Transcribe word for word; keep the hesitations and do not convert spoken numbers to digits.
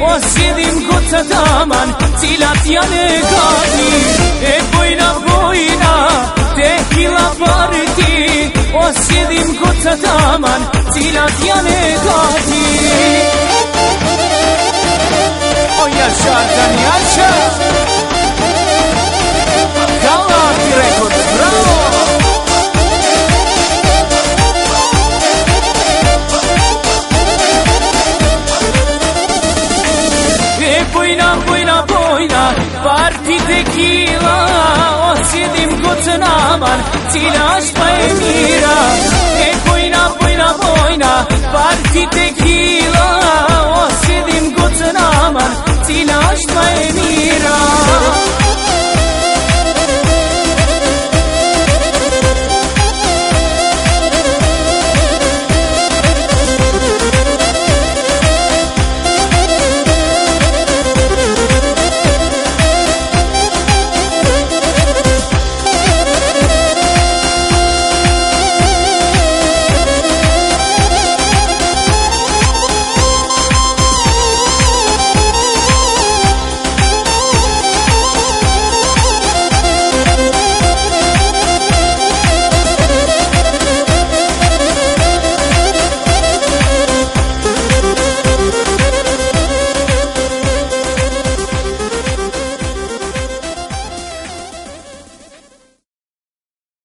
Osjetim goca taman, cilat janë gati. E bojna bojna, te hila parti. Osjetim goca taman, cilat janë gati. O Yaşar Can Yaşar, Galati Records, bravo. Bojna, bojna, bojna, parti tequila. Osjetim gocën aman, cila është pa e mira. E bojna, bojna, bojna, parti tequila. Osjetim gocën aman, cila është pa e mira.